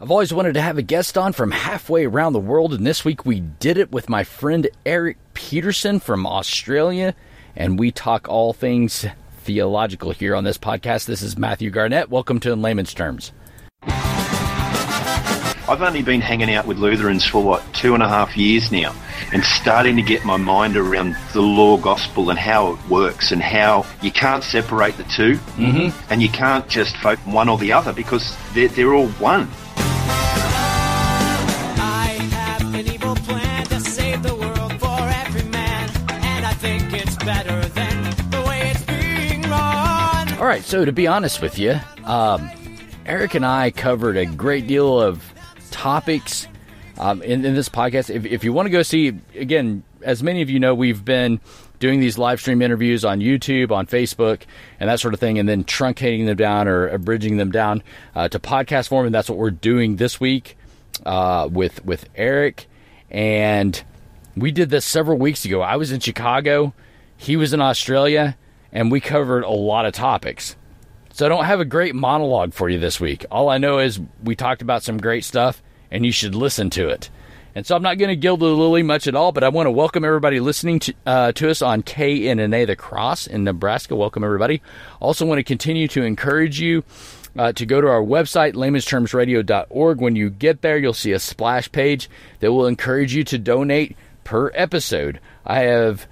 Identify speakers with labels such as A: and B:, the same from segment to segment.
A: I've always wanted to have a guest on from halfway around the world, and this week we did it with my friend Eric Peterson from Australia, and we talk all things theological here on this podcast. This is Matthew Garnett. Welcome to In Layman's Terms.
B: I've only been hanging out with Lutherans for, 2.5 years now, and starting to get my mind around the law gospel and how it works and how you can't separate the two, and you can't just focus on one or the other because they're all one.
C: I have an evil plan to save the world for every man, and I think it's better than the way it's being run.
A: All right, so to be honest with you, Eric and I covered a great deal of topics in this podcast. If you want to go see, again, as many of you know, we've been doing these live stream interviews on YouTube, on Facebook, and that sort of thing, and then truncating them down or abridging them down to podcast form, and that's what we're doing this week with Eric. And we did this several weeks ago. I was in Chicago, he was in Australia, and we covered a lot of topics. So I don't have a great monologue for you this week. All I know is we talked about some great stuff, and you should listen to it. And so I'm not going to gild the lily much at all, but I want to welcome everybody listening to us on KNNA The Cross in Nebraska. Welcome, everybody. Also want to continue to encourage you to go to our website, laymanstermsradio.org. When you get there, you'll see a splash page that will encourage you to donate per episode. I have,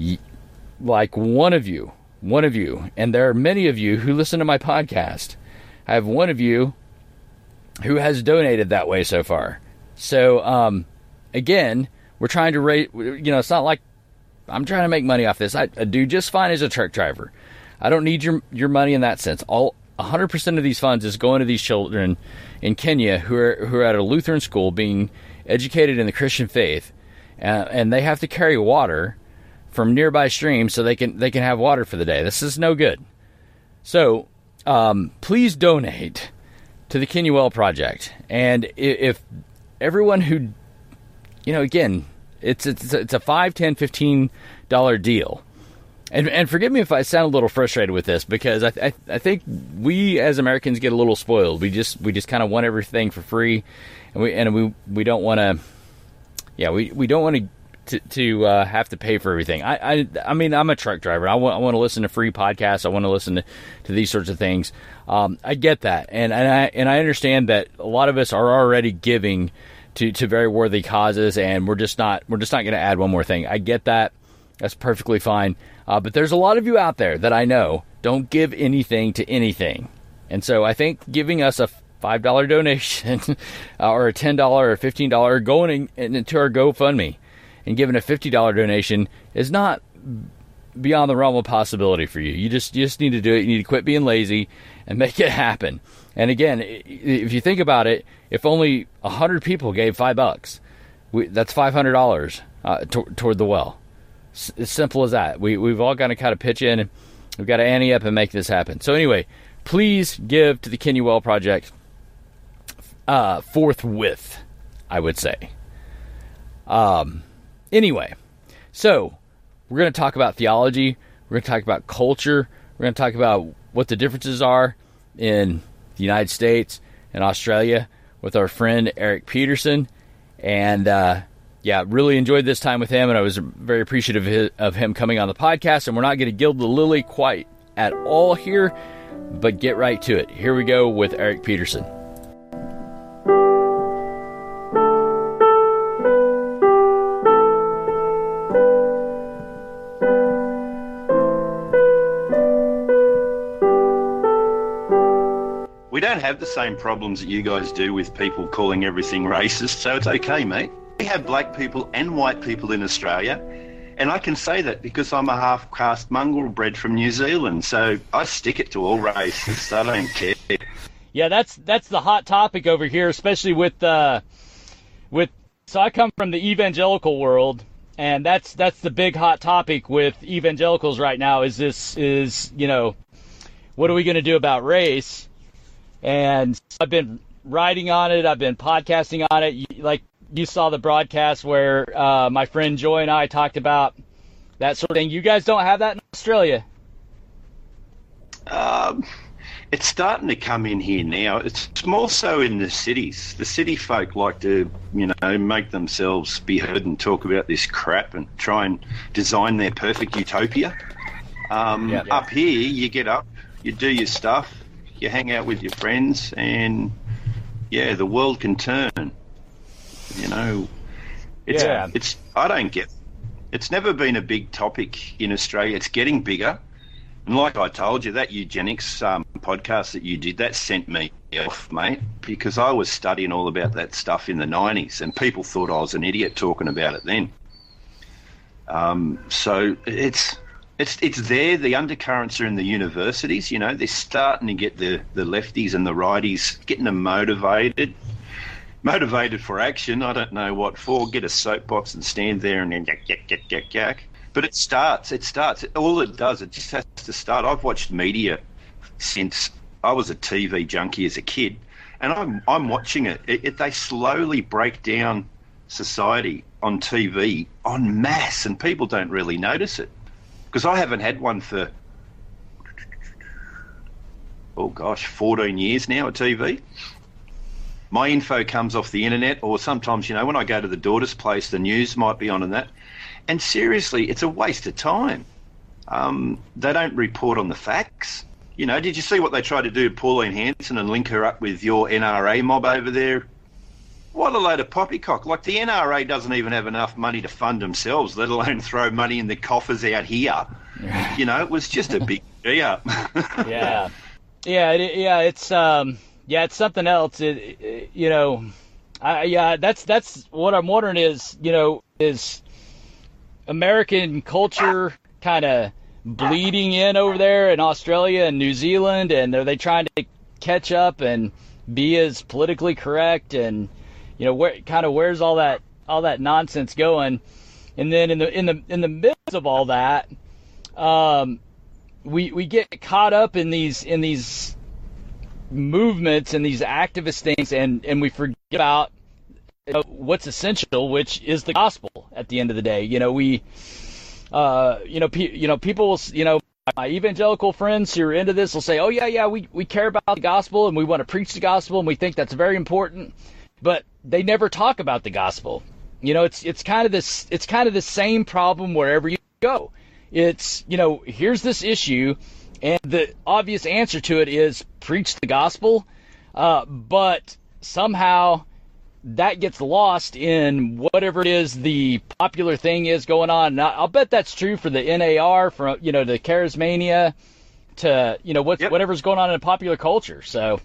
A: one of you, and there are many of you who listen to my podcast. I have one of you who has donated that way so far. So, again, we're trying to rate, it's not like I'm trying to make money off this. I do just fine as a truck driver. I don't need your money in that sense. 100% of these funds is going to these children in Kenya who are at a Lutheran school being educated in the Christian faith, and they have to carry water from nearby streams so they can have water for the day. This is no good. So, please donate to the Kenya Well Project. And if everyone who, again, it's a $5, $10, $15 deal. And forgive me if I sound a little frustrated with this, because I think we as Americans get a little spoiled. We just kind of want everything for free, and we don't want to. Yeah, we don't want to have to pay for everything. I mean, I'm a truck driver. I want to listen to free podcasts. I want to listen to these sorts of things. I get that, and I understand that a lot of us are already giving to very worthy causes, and we're just not going to add one more thing. I get that. That's perfectly fine. But there's a lot of you out there that I know don't give anything to anything, and so I think giving us a $5 donation or a $10 or $15 going into our GoFundMe and giving a $50 donation is not beyond the realm of possibility for you. You just need to do it. You need to quit being lazy and make it happen. And again, if you think about it, if only 100 people gave $5, that's $500 toward the well. As simple as that. We've all got to kind of pitch in, and we've got to ante up and make this happen. So anyway, please give to the Kenya Well Project forthwith, I would say. Anyway, so we're going to talk about theology. We're going to talk about culture. We're going to talk about what the differences are in the United States and Australia with our friend Eric Peterson. And really enjoyed this time with him, and I was very appreciative of him coming on the podcast. And we're not going to gild the lily quite at all here, but get right to it. Here we go with Eric Peterson.
B: We don't have the same problems that you guys do with people calling everything racist, so it's okay, mate. We have black people and white people in Australia, and I can say that because I'm a half-caste mongrel bred from New Zealand, so I stick it to all races. I don't care.
A: Yeah, that's the hot topic over here, especially with so I come from the evangelical world, and that's the big hot topic with evangelicals right now is what are we going to do about race? And I've been writing on it. I've been podcasting on it. Like you saw the broadcast where my friend Joy and I talked about that sort of thing. You guys don't have that in Australia.
B: It's starting to come in here now. It's more so in the cities. The city folk like to, make themselves be heard and talk about this crap and try and design their perfect utopia. Up here, you get up, you do your stuff, you hang out with your friends, and the world can turn. I don't get. It's never been a big topic in Australia. It's getting bigger. And like I told you, that eugenics podcast that you did, that sent me off, mate, because I was studying all about that stuff in the 90s and people thought I was an idiot talking about it then. So it's there. The undercurrents are in the universities. They're starting to get the lefties and the righties, getting them motivated for action. I don't know what for. Get a soapbox and stand there and then yak. But it starts. All it does, it just has to start. I've watched media since I was a TV junkie as a kid, and I'm watching it. They slowly break down society on TV en masse, and people don't really notice it. Because I haven't had one for, 14 years now, a TV. My info comes off the internet, or sometimes, when I go to the daughter's place, the news might be on and that. And seriously, it's a waste of time. They don't report on the facts. Did you see what they tried to do to Pauline Hanson and link her up with your NRA mob over there? What a load of poppycock. Like, the NRA doesn't even have enough money to fund themselves, let alone throw money in the coffers out here. It was just a big up.
A: It's something else. That's what I'm wondering is American culture kind of bleeding in over there in Australia and New Zealand, and are they trying to catch up and be as politically correct, and where's all that nonsense going? And then in the midst of all that, we get caught up in these movements and these activist things, and we forget about what's essential, which is the gospel. At the end of the day, people will, my evangelical friends who are into this will say, oh we care about the gospel and we want to preach the gospel and we think that's very important, but they never talk about the gospel. It's kind of the same problem wherever you go. It's, here's this issue, and the obvious answer to it is preach the gospel, but somehow that gets lost in whatever it is the popular thing is going on. Now, I'll bet that's true for the NAR, from the Charismania, to whatever's going on in popular culture. So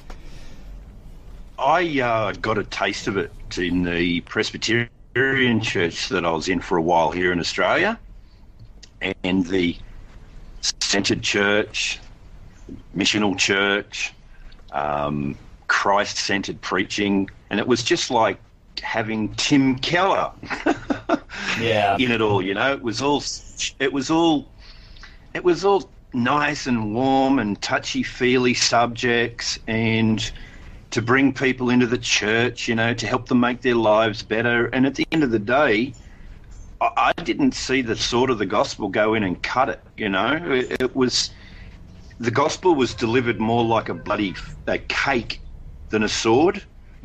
B: I got a taste of it in the Presbyterian church that I was in for a while here in Australia, and the Centred Church, Missional Church, Christ-centered preaching, and it was just like having Tim Keller in it all. It was all nice and warm and touchy-feely subjects, and to bring people into the church, to help them make their lives better. And at the end of the day, I didn't see the sword of the gospel go in and cut it. It was, the gospel was delivered more like a cake than a sword.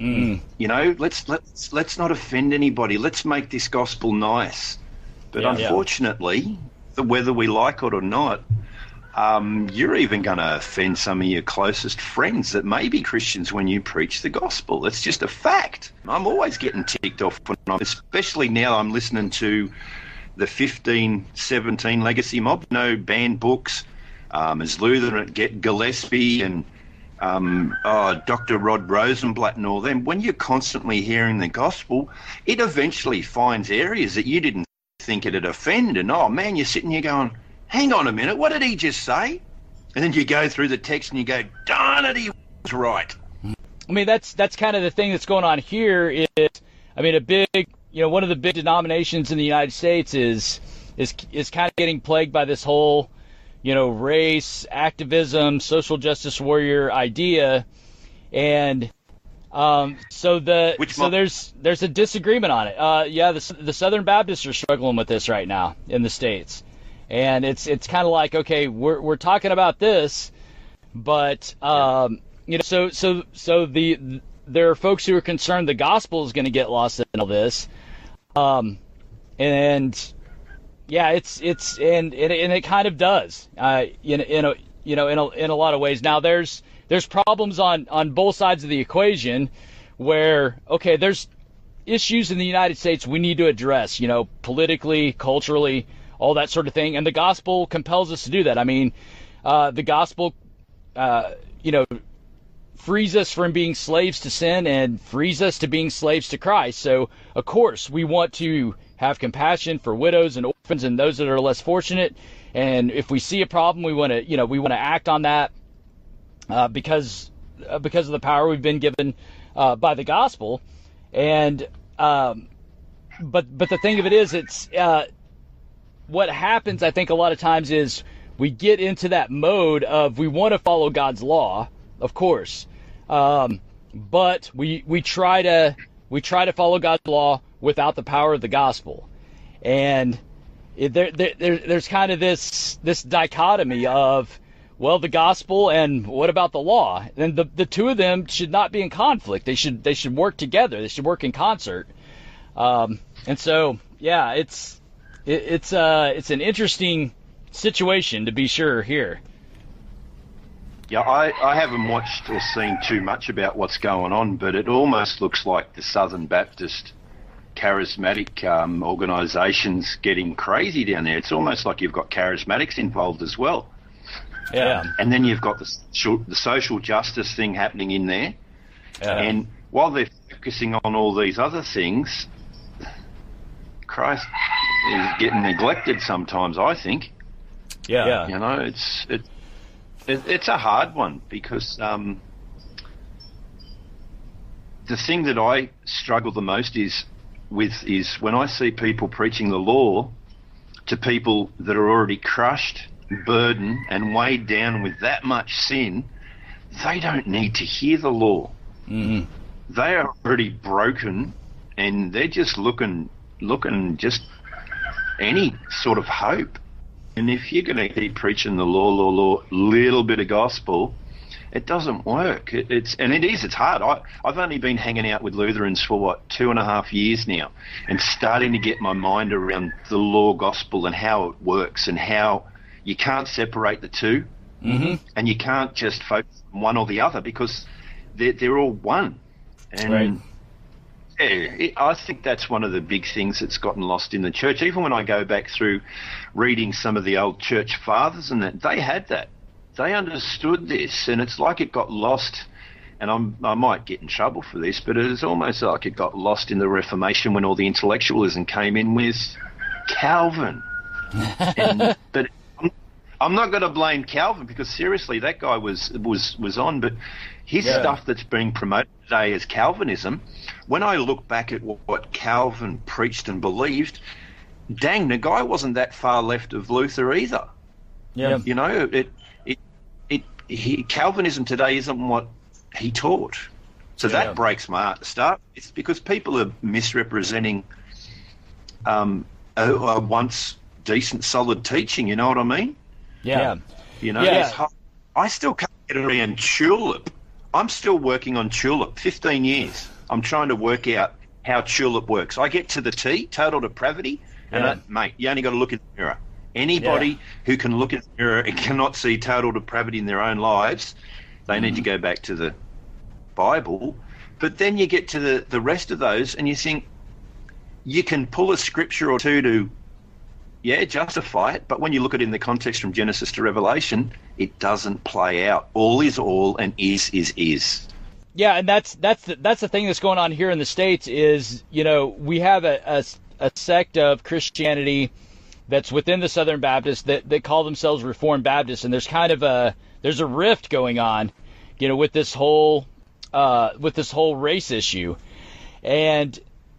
B: Let's not offend anybody. Let's make this gospel nice. But unfortunately, whether we like it or not, you're even going to offend some of your closest friends that may be Christians when you preach the gospel. It's just a fact. I'm always getting ticked off, especially now I'm listening to the 1517 Legacy Mob, banned books, as Lutheran get Gillespie and Dr. Rod Rosenblatt and all them. When you're constantly hearing the gospel, it eventually finds areas that you didn't think it'd offend, and you're sitting here going, hang on a minute, what did he just say? And then you go through the text and you go, darn it, he was right.
A: I mean, that's kind of the thing that's going on here. One of the big denominations in the United States is kind of getting plagued by this whole race, activism, social justice warrior idea, and there's a disagreement on it. The Southern Baptists are struggling with this right now in the States, and it's kind of like, okay, we're talking about this, But there are folks who are concerned the gospel is going to get lost in all this, and yeah, it kind of does, in a lot of ways. Now there's problems on both sides of the equation, where okay, there's issues in the United States we need to address, politically, culturally, all that sort of thing, and the gospel compels us to do that. I mean, the gospel, frees us from being slaves to sin and frees us to being slaves to Christ. So, of course, we want to have compassion for widows and orphans and those that are less fortunate. And if we see a problem, we want to act on that because of the power we've been given by the gospel. And but the thing of it is, it's what happens, I think, a lot of times is we get into that mode of we want to follow God's law, of course, but we try to follow God's law without the power of the gospel, and there's kind of this dichotomy of, well, the gospel and what about the law? And the two of them should not be in conflict. They should work together. They should work in concert. And so, yeah, it's an interesting situation, to be sure, here.
B: Yeah, I haven't watched or seen too much about what's going on, but it almost looks like the Southern Baptist charismatic organisations getting crazy down there. It's almost like you've got charismatics involved as well.
A: Yeah.
B: And then you've got the social justice thing happening in there.
A: Yeah.
B: And while they're focusing on all these other things, Christ is getting neglected sometimes, I think.
A: Yeah.
B: It's a hard one, because the thing that I struggle the most is when I see people preaching the law to people that are already crushed, burdened, and weighed down with that much sin. They don't need to hear the law.
A: Mm-hmm.
B: They are already broken, and they're just looking just any sort of hope. And if you're going to keep preaching the law, little bit of gospel, it doesn't work. It's hard. I've only been hanging out with Lutherans for 2.5 years now, and starting to get my mind around the law gospel and how it works, and how you can't separate the two,
A: mm-hmm.
B: and you can't just focus on one or the other, because they're all one. And
A: right.
B: I think that's one of the big things that's gotten lost in the church. Even when I go back through reading some of the old church fathers and that, they had that. They understood this, and it's like it got lost, and I might get in trouble for this, but it is almost like it got lost in the Reformation when all the intellectualism came in with Calvin. But I'm not going to blame Calvin, because seriously, that guy was on, but his stuff that's being promoted today as Calvinism, when I look back at what Calvin preached and believed, dang, the guy wasn't that far left of Luther either.
A: Yeah.
B: Calvinism today isn't what he taught. So that breaks my heart to start. It's because people are misrepresenting a once decent, solid teaching, you know what I mean?
A: Yeah.
B: I still can't get around Tulip. I'm still working on Tulip, 15 years. I'm trying to work out how Tulip works. I get to the T, total depravity, and mate, you only got to look in the mirror. Anybody who can look in the mirror and cannot see total depravity in their own lives, they need to go back to the Bible. But then you get to the rest of those, and you think you can pull a scripture or two to justify it, but when you look at it in the context from Genesis to Revelation, it doesn't play out. All is all, and is.
A: Yeah, and that's the thing that's going on here in the States is, we have a sect of Christianity that's within the Southern Baptists that call themselves Reformed Baptists, and there's kind of there's a rift going on, with this whole race issue, and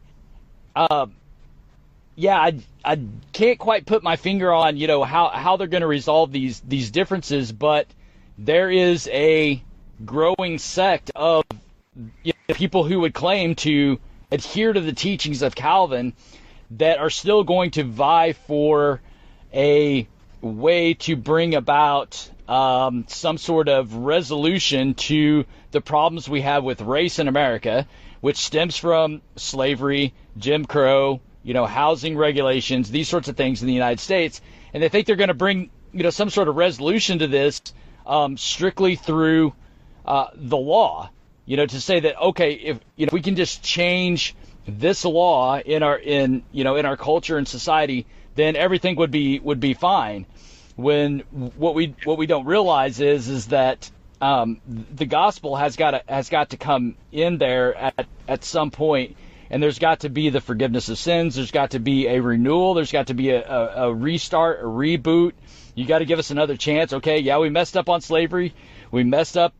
A: I can't quite put my finger on, how they're going to resolve these differences, but there is a growing sect of people who would claim to adhere to the teachings of Calvin that are still going to vie for a way to bring about some sort of resolution to the problems we have with race in America, which stems from slavery, Jim Crow, housing regulations, these sorts of things in the United States. And they think they're going to bring, some sort of resolution to this strictly through the law, to say that, okay, if we can just change this law in our culture and society, then everything would be fine. When what we don't realize is that the gospel has got to come in there at some point, and there's got to be the forgiveness of sins. There's got to be a renewal. There's got to be a restart, a reboot. You got to give us another chance. Okay, yeah, we messed up on slavery. We messed up,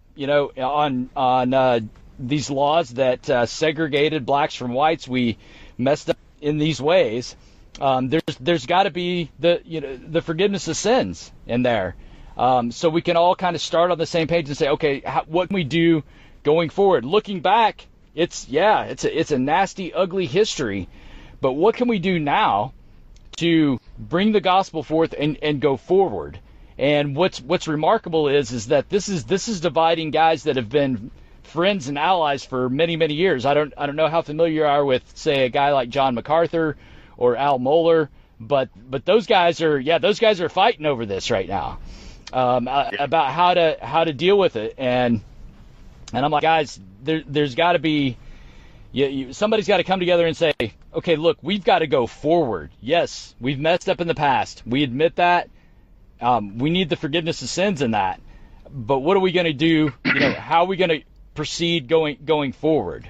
A: on these laws that segregated blacks from whites. We messed up in these ways. There's got to be the forgiveness of sins in there, so we can all kind of start on the same page and say, okay, what can we do going forward? Looking back, it's a nasty, ugly history, but what can we do now to bring the gospel forth and go forward? And what's remarkable is that this is dividing guys that have been friends and allies for many, many years. I don't know how familiar you are with, say, a guy like John MacArthur or Al Mohler, but those guys are fighting over this right now, about how to deal with it. And I'm like, guys, there's got to be, somebody's got to come together and say, okay, look, we've got to go forward. Yes, we've messed up in the past. We admit that. We need the forgiveness of sins in that. But what are we going to do? How are we going to proceed going forward?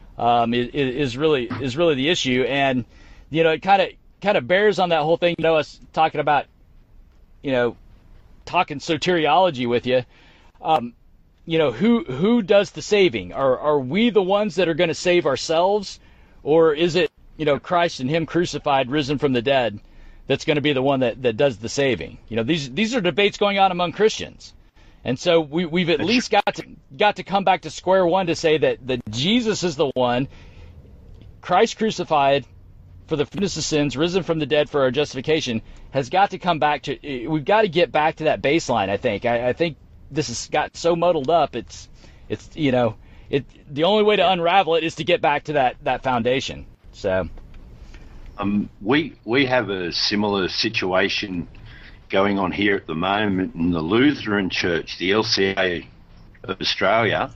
A: Is really the issue. And it kind of bears on that whole thing. Us talking about, talking soteriology with you. Who does the saving? Are we the ones that are going to save ourselves, or is it Christ and Him crucified, risen from the dead, that's going to be the one that does the saving? These are debates going on among Christians, and so we've at least got to come back to square one to say that Jesus is the one, Christ crucified for the forgiveness of sins, risen from the dead for our justification, has got to come back to. We've got to get back to that baseline. I think this has got so muddled up. It's the only way to unravel it is to get back to that foundation. So,
B: we have a similar situation going on here at the moment in the Lutheran Church, the LCA of Australia,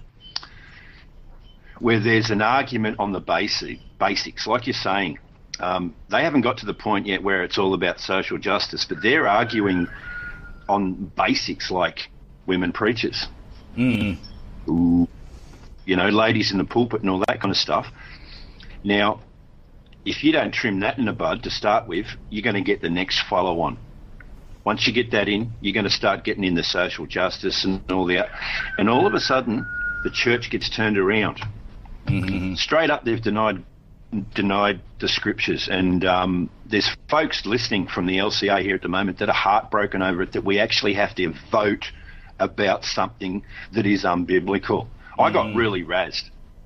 B: where there's an argument on the basics, like you're saying. They haven't got to the point yet where it's all about social justice, but they're arguing on basics like women preachers, ladies in the pulpit and all that kind of stuff. Now, if you don't trim that in the bud to start with, you're going to get the next follow-on. Once you get that in, you're going to start getting in the social justice and all that. And all of a sudden, the church gets turned around. Mm-hmm. Straight up, they've denied the scriptures. And there's folks listening from the LCA here at the moment that are heartbroken over it, that we actually have to vote about something that is unbiblical. I got really razzed.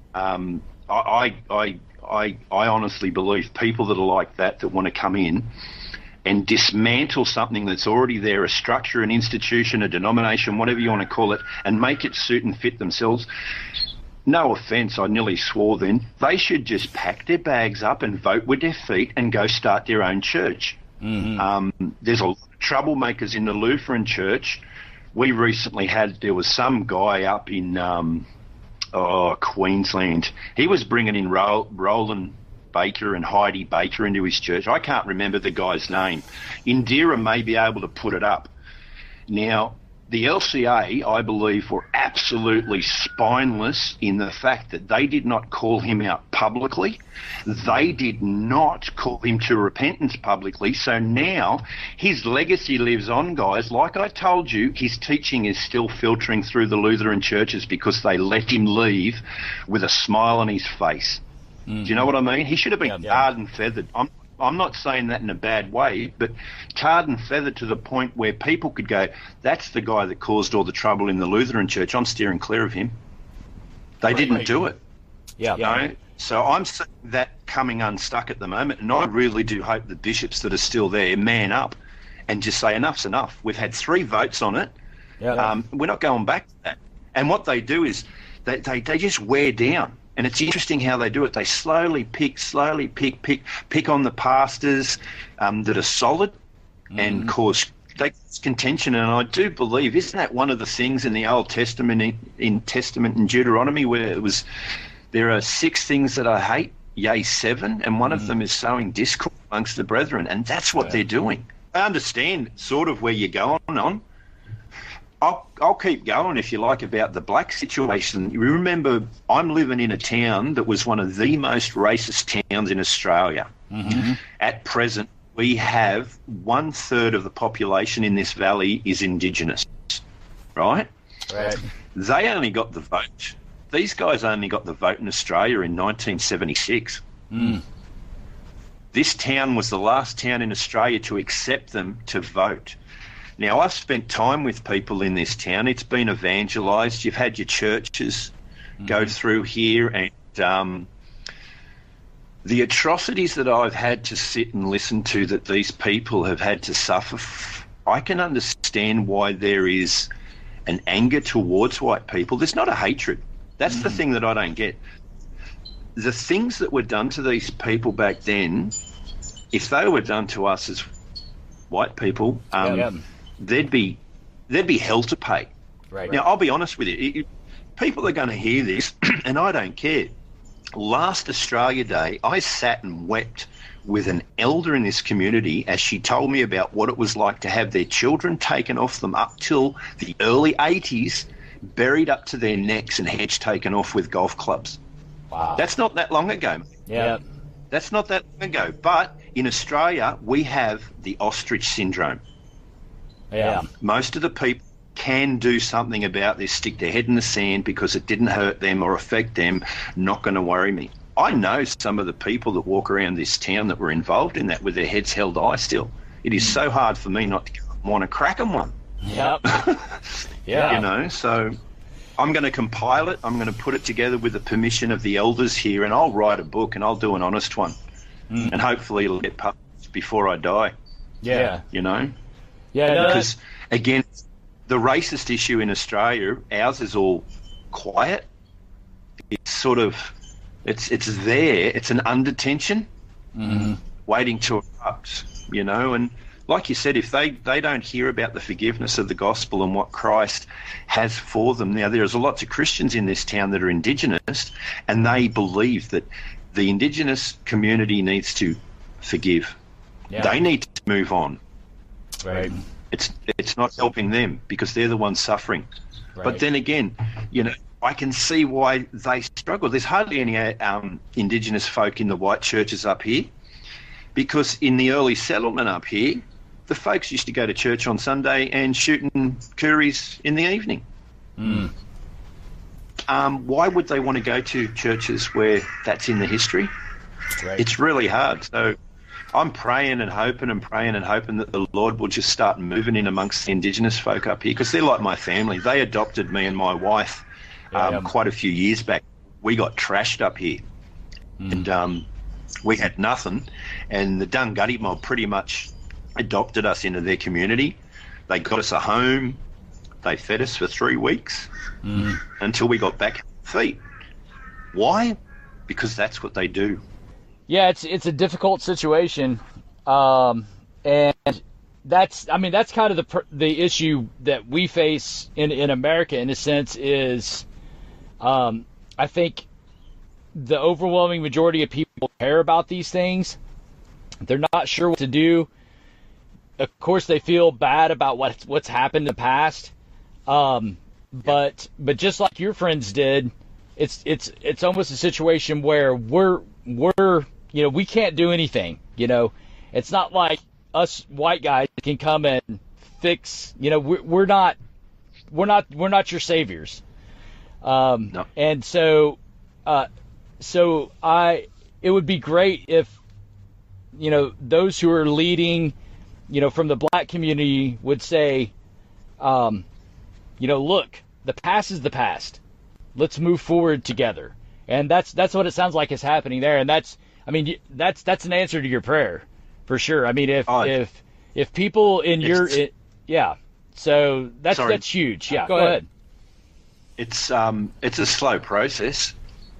B: I honestly believe people that are like that want to come in and dismantle something that's already there, a structure, an institution, a denomination, whatever you want to call it, and make it suit and fit themselves. No offence, I nearly swore then. They should just pack their bags up and vote with their feet and go start their own church. Mm-hmm. There's a lot of troublemakers in the Lutheran Church. We recently there was some guy up in Queensland. He was bringing in Roland Baker and Heidi Baker into his church. I can't remember the guy's name. Indira may be able to put it up. Now, the LCA, I believe, were absolutely spineless in the fact that they did not call him out publicly. They did not call him to repentance publicly. So now his legacy lives on, guys. Like I told you, his teaching is still filtering through the Lutheran churches because they let him leave with a smile on his face. Mm-hmm. Do you know what I mean? He should have been tarred and feathered. I'm not saying that in a bad way, but tarred and feathered to the point where people could go, that's the guy that caused all the trouble in the Lutheran church. I'm steering clear of him. They didn't do it.
A: Yeah.
B: You know? So I'm seeing that coming unstuck at the moment, and I really do hope the bishops that are still there man up and just say enough's enough. We've had 3 votes on it. We're not going back to that. And what they do is they just wear down. And it's interesting how they do it. They slowly pick on the pastors that are solid and cause contention. And I do believe, isn't that one of the things in the Old Testament, in Deuteronomy, where it was, there are 6 things that I hate, yea, 7, and one of them is sowing discord amongst the brethren, and that's what they're doing. I understand sort of where you're going on. I'll keep going, if you like, about the black situation. You remember, I'm living in a town that was one of the most racist towns in Australia. At present, we have 1/3 of the population in this valley is Indigenous, right? They only got the vote. These guys only got the vote in Australia in 1976. This town was the last town in Australia to accept them to vote. Now, I've spent time with people in this town. It's been evangelised. You've had your churches go through here, and the atrocities that I've had to sit and listen to that these people have had to suffer, I can understand why there is an anger towards white people. There's not a hatred. That's the thing that I don't get. The things that were done to these people back then, if they were done to us as white people, there'd be hell to pay. Now, I'll be honest with you. People are going to hear this, and I don't care. Last Australia Day, I sat and wept with an elder in this community as she told me about what it was like to have their children taken off them up till the early 80s, buried up to their necks and heads taken off with golf clubs.
A: Wow.
B: That's not that long ago.
A: Yeah.
B: That's not that long ago. But in Australia, we have the ostrich syndrome.
A: Yeah.
B: Most of the people can do something about this, stick their head in the sand because it didn't hurt them or affect them, not going to worry me. I know some of the people that walk around this town that were involved in that with their heads held high still. It is so hard for me not to want to crack them one.
A: Yep.
B: You know, so I'm going to compile it. I'm going to put it together with the permission of the elders here, and I'll write a book, and I'll do an honest one. And hopefully it'll get published before I die.
A: Yeah.
B: You know?
A: Yeah.
B: Because, again, the racist issue in Australia, ours is all quiet. It's sort of, it's there. It's an under-tension waiting to erupt, you know. And like you said, if they don't hear about the forgiveness of the gospel and what Christ has for them. Now, there's lots of Christians in this town that are Indigenous, and they believe that the Indigenous community needs to forgive.
A: Yeah.
B: They need to move on.
A: Right.
B: It's not helping them because they're the ones suffering. Right. But then again, you know, I can see why they struggle. There's hardly any Indigenous folk in the white churches up here because in the early settlement up here, the folks used to go to church on Sunday and shooting coories in the evening. Why would they want to go to churches where that's in the history? Right. It's really hard. So I'm praying and hoping that the Lord will just start moving in amongst the Indigenous folk up here because they're like my family. They adopted me and my wife quite a few years back. We got trashed up here and we had nothing, and the Dungutty mob pretty much adopted us into their community. They got us a home. They fed us for 3 weeks until we got back on feet. Why? Because that's what they do.
A: Yeah, it's a difficult situation, and that's kind of the issue that we face in America in a sense is, I think the overwhelming majority of people care about these things. They're not sure what to do. Of course, they feel bad about what's happened in the past, but just like your friends did, it's almost a situation where we're we can't do anything. You know, it's not like us white guys can come and fix. You know, we're not your saviors.
B: No.
A: And so it would be great if those who are leading, from the black community would say, look, the past is the past. Let's move forward together. And that's what it sounds like is happening there. And that's an answer to your prayer for sure. I mean, if people in So that's
B: Sorry.
A: that's huge. Yeah, go ahead.
B: It's a slow process,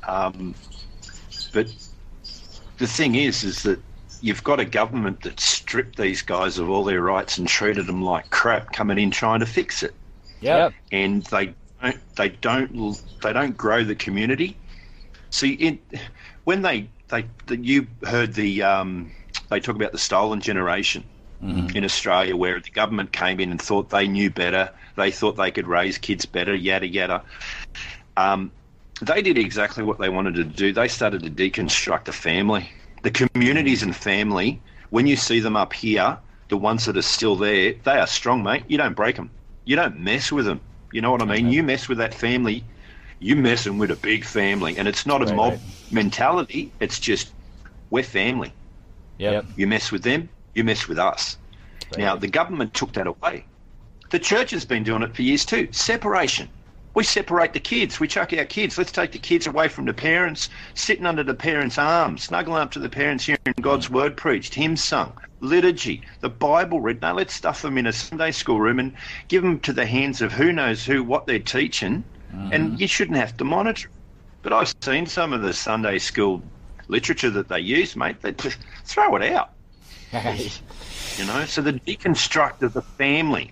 B: but the thing is that you've got a government that stripped these guys of all their rights and treated them like crap, coming in trying to fix it,
A: Yep.
B: and they don't grow the community. See, when you heard they talk about the stolen generation in Australia, where the government came in and thought they knew better, they thought they could raise kids better, yada yada. They did exactly what they wanted to do. They started to deconstruct the family. The communities and family, when you see them up here, the ones that are still there, they are strong, mate. You don't break them. You don't mess with them. You know what I mean? You mess with that family, you're messing with a big family. And it's not a mob mentality. It's just, we're family.
A: Yep.
B: You mess with them, you mess with us.
A: Right.
B: Now, the government took that away. The church has been doing it for years too. Separation. We separate the kids. We chuck our kids. Let's take the kids away from the parents, sitting under the parents' arms, snuggling up to the parents, hearing God's word preached, hymns sung, liturgy, the Bible read. No, let's stuff them in a Sunday school room and give them to the hands of who knows who, what they're teaching, and you shouldn't have to monitor. But I've seen some of the Sunday school literature that they use, mate. They just throw it out. You know, so the deconstruct of the family,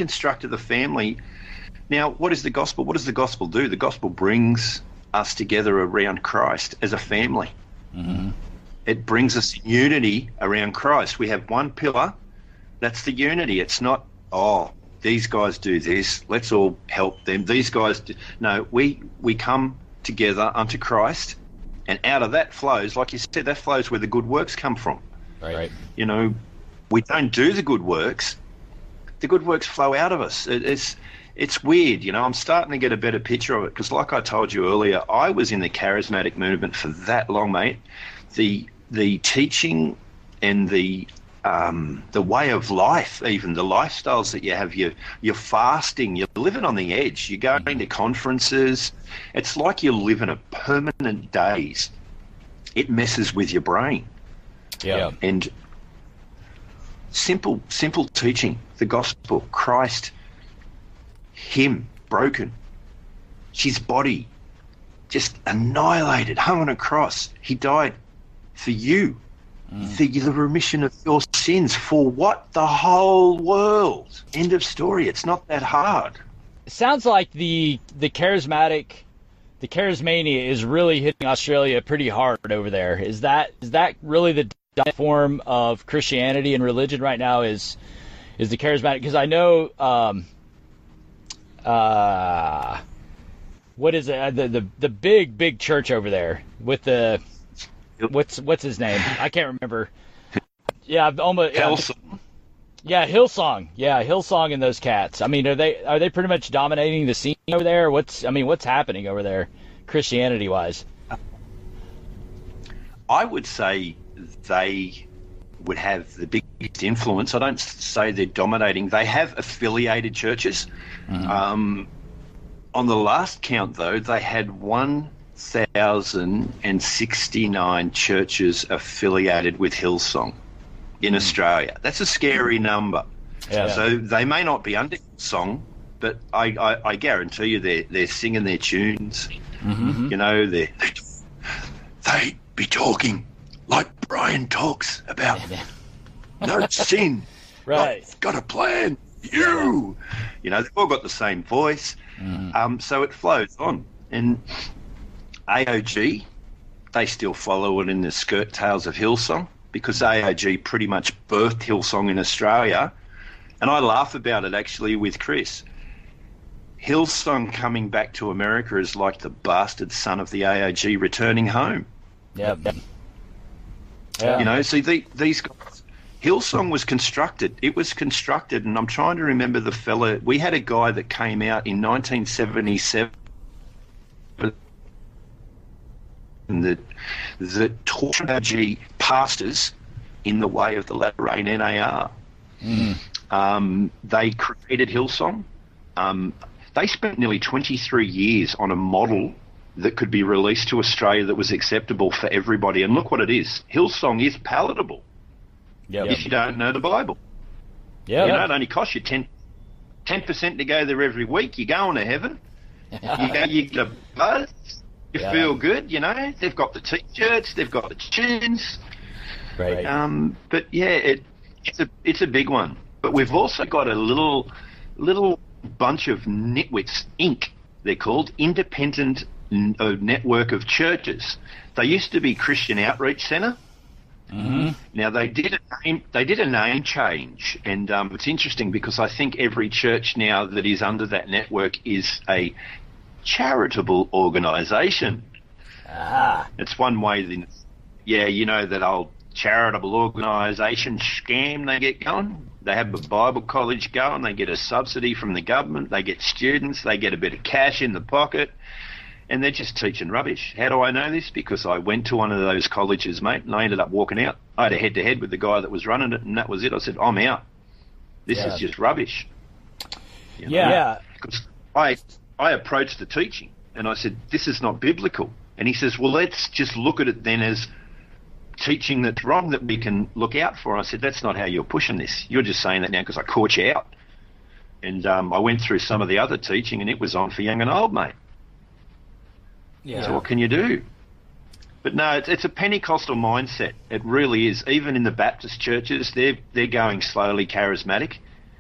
B: Now, what is the gospel? What does the gospel do? The gospel brings us together around Christ as a family. It brings us in unity around Christ. We have one pillar. That's the unity. It's not, these guys do this, let's all help them. These guys do. No, we come together unto Christ, and out of that flows, like you said, that flows where the good works come from.
A: Right.
B: You know, we don't do the good works. The good works flow out of us. It's weird, you know. I'm starting to get a better picture of it because, like I told you earlier, I was in the charismatic movement for that long, mate. The teaching and the way of life, even the lifestyles that you have, you're fasting, you're living on the edge, you're going to conferences. It's like you're living a permanent daze. It messes with your brain.
A: Yeah.
B: And simple teaching, the gospel, Christ, him broken, his body just annihilated, hung on a cross. He died for you, for the remission of your sins. For what? The whole world. End of story. It's not that hard.
A: It sounds like the charismania is really hitting Australia pretty hard over there. Is that really the dominant form of Christianity and religion right now? Is the charismatic? Because I know. What is it? The big church over there with the what's his name? I can't remember. Yeah, I've almost.
B: Hillsong.
A: Yeah, Hillsong. Yeah, Hillsong and those cats. I mean, are they pretty much dominating the scene over there? What's happening over there, Christianity wise?
B: I would say they would have the biggest influence. I don't say they're dominating. They have affiliated churches. On the last count, though, they had 1,069 churches affiliated with Hillsong in Australia. That's a scary number.
A: Yeah.
B: So they may not be under Hillsong, but I guarantee you they're singing their tunes. You know, they be talking like Brian talks about no sin.
A: Right.
B: I've got a plan. You know, they've all got the same voice. So it flows on. And AOG, they still follow it in the skirt tails of Hillsong because AOG pretty much birthed Hillsong in Australia. And I laugh about it actually with Chris. Hillsong coming back to America is like the bastard son of the AOG returning home.
A: Yeah.
B: You know, see, these guys, Hillsong was constructed. It was constructed, and I'm trying to remember the fella. We had a guy that came out in 1977 that taught AOG pastors in the way of the latter rain NAR. They created Hillsong. They spent nearly 23 years on a model that could be released to Australia that was acceptable for everybody. And look what it is. Hillsong is palatable if you don't know the Bible.
A: Yeah.
B: You know, it only costs you $10 10% to go there every week, you're going to heaven. You get a buzz, you feel good, you know. They've got the T-shirts, they've got the tunes.
A: Right.
B: But yeah, it's a big one. But we've also got a little bunch of nitwits, Inc. They're called, Independent Network of Churches. They used to be Christian Outreach Centre.
A: Mm-hmm.
B: Now they did a name change, and it's interesting because I think every church now that is under that network is a charitable organisation. It's one way. You know that old charitable organisation scam they get going. They have a Bible college going. They get a subsidy from the government. They get students. They get a bit of cash in the pocket. And they're just teaching rubbish. How do I know this? Because I went to one of those colleges, mate, and I ended up walking out. I had a head-to-head with the guy that was running it, and that was it. I said, I'm out. This is just rubbish. You know?
A: Yeah.
B: Because I approached the teaching, and I said, this is not biblical. And he says, well, let's just look at it then as teaching that's wrong that we can look out for. And I said, that's not how you're pushing this. You're just saying that now because I caught you out. And I went through some of the other teaching, and it was on for young and old, mate.
A: Yeah.
B: So what can you do? But no, it's a Pentecostal mindset. It really is. Even in the Baptist churches, they're going slowly charismatic.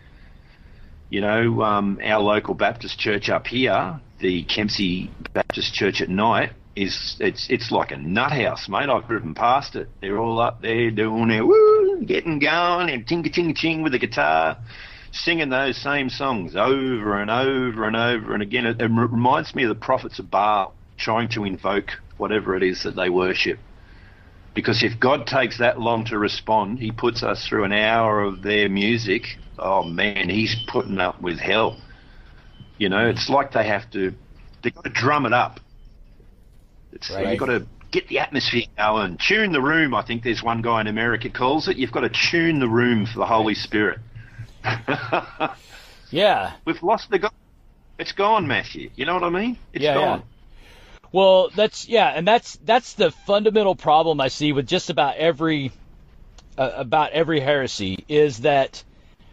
B: You know, our local Baptist church up here, the Kempsey Baptist Church at night, it's like a nut house, mate. I've driven past it. They're all up there doing their woo, getting going, and ting-a-ting-a-ting with the guitar, singing those same songs over and over and over and again. It reminds me of the prophets of Baal, trying to invoke whatever it is that they worship. Because if God takes that long to respond, he puts us through an hour of their music, oh man, he's putting up with hell. You know, it's like they've got to drum it up. You've got to get the atmosphere going, tune the room. I think there's one guy in America calls it. You've got to tune the room for the Holy Spirit.
A: Yeah.
B: We've lost the God. It's gone, Matthew. You know what I mean? It's gone.
A: Yeah. Well, that's the fundamental problem I see with just about every heresy is that,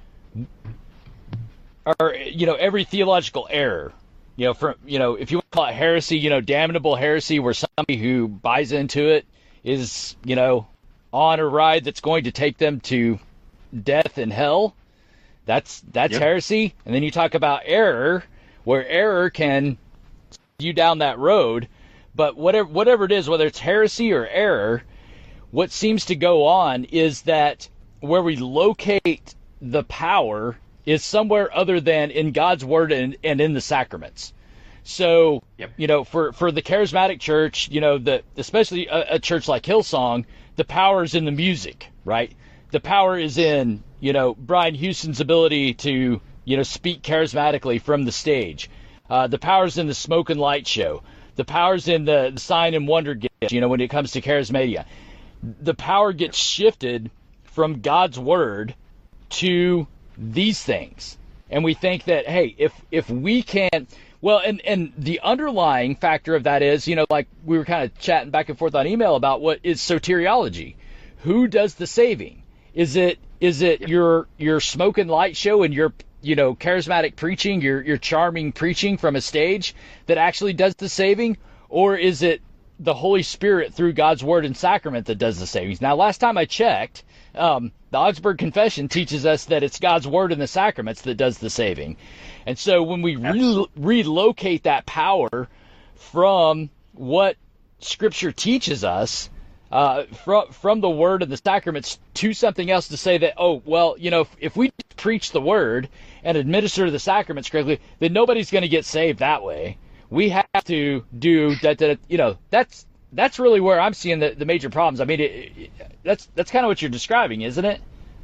A: or every theological error, if you want to call it heresy, damnable heresy, where somebody who buys into it is on a ride that's going to take them to death and hell. That's heresy. And then you talk about error, where error can you down that road, but whatever it is, whether it's heresy or error, what seems to go on is that where we locate the power is somewhere other than in God's word and in the sacraments. So, for the charismatic church, especially a church like Hillsong, the power is in the music, right? The power is in, Brian Houston's ability to, speak charismatically from the stage. The power's in the smoke and light show. The power's in the sign and wonder gift, when it comes to charismatia. The power gets shifted from God's word to these things. And we think that, hey, if we can't, well, and the underlying factor of that is, like we were kind of chatting back and forth on email about what is soteriology. Who does the saving? Is it your smoke and light show and your charismatic preaching, your charming preaching from a stage that actually does the saving? Or is it the Holy Spirit through God's word and sacrament that does the savings? Now, last time I checked, the Augsburg Confession teaches us that it's God's word and the sacraments that does the saving. And so when we relocate that power from what Scripture teaches us, from the word and the sacraments to something else, to say that, oh, well, if we preach the word and administer the sacraments correctly, then nobody's going to get saved that way. We have to do that. That's really where I'm seeing the major problems. I mean, that's kind of what you're describing, isn't it?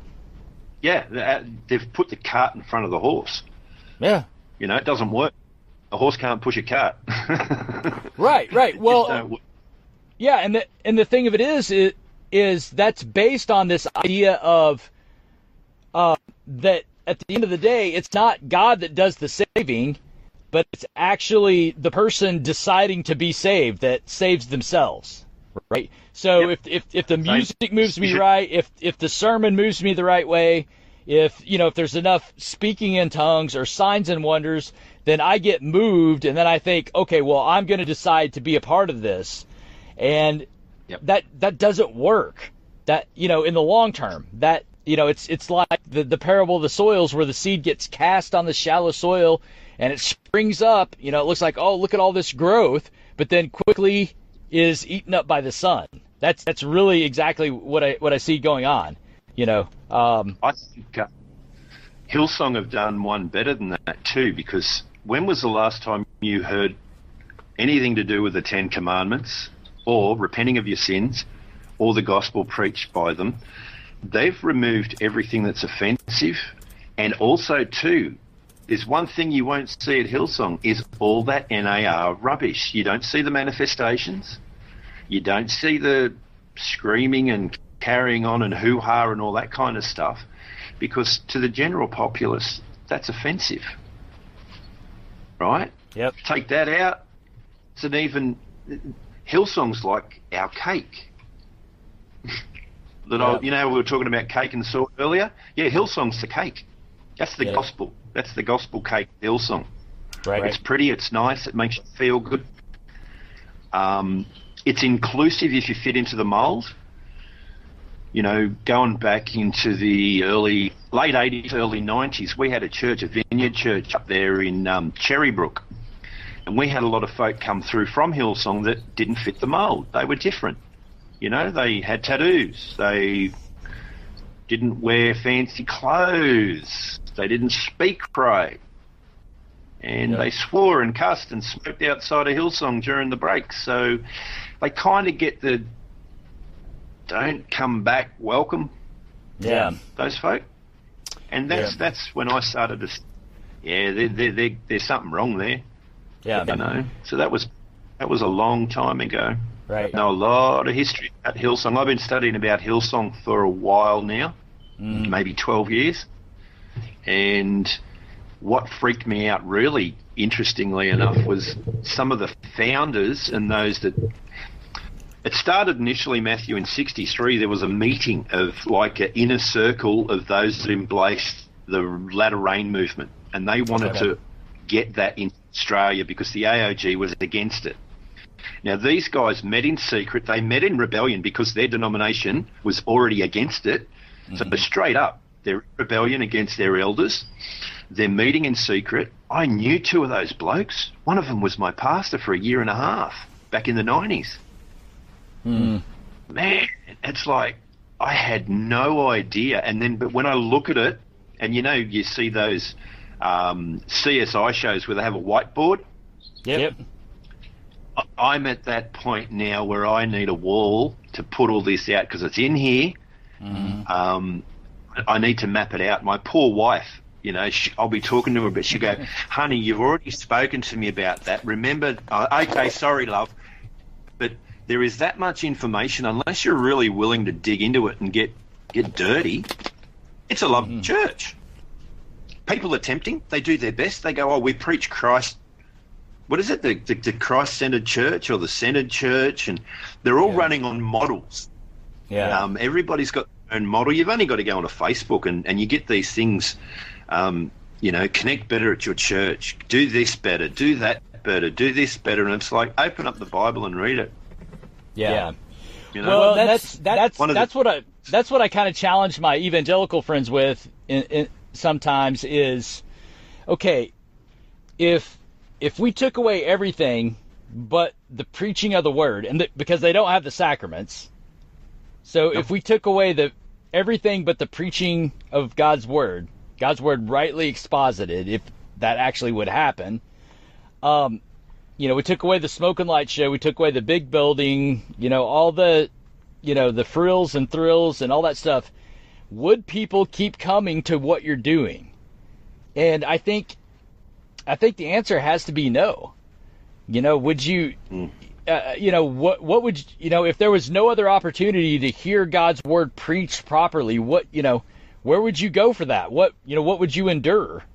B: Yeah, they've put the cart in front of the horse.
A: Yeah.
B: It doesn't work. A horse can't push a cart.
A: Right. Well, yeah, and the thing of it is that's based on this idea of that at the end of the day, it's not God that does the saving, but it's actually the person deciding to be saved that saves themselves, right? So if the music moves me right, if the sermon moves me the right way, if there's enough speaking in tongues or signs and wonders, then I get moved, and then I think, okay, well, I'm going to decide to be a part of this. And that doesn't work. That, in the long term, that, it's like the parable of the soils, where the seed gets cast on the shallow soil and it springs up. It looks like, oh, look at all this growth, but then quickly is eaten up by the sun. That's really exactly what I see going on.
B: I think Hillsong have done one better than that too, because when was the last time you heard anything to do with the Ten Commandments or repenting of your sins or the gospel preached by them? They've removed everything that's offensive. And also too, there's one thing you won't see at Hillsong is all that NAR rubbish. You don't see the manifestations. You don't see the screaming and carrying on and hoo-ha and all that kind of stuff, because to the general populace, that's offensive. Right?
A: Yep.
B: Take that out. It's an even... Hillsong's like our cake. We were talking about cake and salt earlier? Yeah, Hillsong's the cake. That's the gospel. That's the gospel cake, Hillsong.
A: Right.
B: It's pretty, it's nice, it makes you feel good. It's inclusive if you fit into the mould. Going back into the late 80s, early 90s, we had a church, a vineyard church up there in Cherrybrook. And we had a lot of folk come through from Hillsong that didn't fit the mould. They were different. They had tattoos. They didn't wear fancy clothes. They didn't speak right. And they swore and cussed and smoked outside of Hillsong during the breaks. So they kind of get the don't come back welcome.
A: Yeah.
B: Those folk. And that's when I started to, there's something wrong there.
A: Yeah.
B: So that was a long time ago.
A: Right.
B: I know a lot of history about Hillsong. I've been studying about Hillsong for a while now, maybe 12 years. And what freaked me out really, interestingly enough, was some of the founders and those that... It started initially, Matthew, in 1963. There was a meeting of like an inner circle of those that embraced the latter rain movement. And they wanted to get that in Australia because the AOG was against it. Now, these guys met in secret. They met in rebellion because their denomination was already against it. So straight up, they're in rebellion against their elders. They're meeting in secret. I knew two of those blokes. One of them was my pastor for a year and a half back in the 90s. Man, it's like I had no idea. And then, but when I look at it, and you see those CSI shows where they have a whiteboard.
A: Yep.
B: I'm at that point now where I need a wall to put all this out because it's in here. I need to map it out. My poor wife, I'll be talking to her, but she'll go, honey, you've already spoken to me about that. Remember, okay, sorry, love. But there is that much information, unless you're really willing to dig into it and get dirty, it's a love church. People are tempting. They do their best. They go, we preach Christ. What is it? The Christ-centered church or the centered church? And they're all running on models.
A: Yeah.
B: Everybody's got their own model. You've only got to go onto Facebook and you get these things, connect better at your church. Do this better. Do that better. Do this better. And it's like, open up the Bible and read it.
A: Yeah. Well, that's what I kind of challenge my evangelical friends with sometimes is, okay, if we took away everything but the preaching of the word, and because they don't have the sacraments, so if we took away everything but the preaching of God's word rightly exposited, if that actually would happen, we took away the smoke and light show, we took away the big building, all the, the frills and thrills and all that stuff, would people keep coming to what you're doing? And I think the answer has to be no. Would you, what would, if there was no other opportunity to hear God's word preached properly, where would you go for that? What would you endure?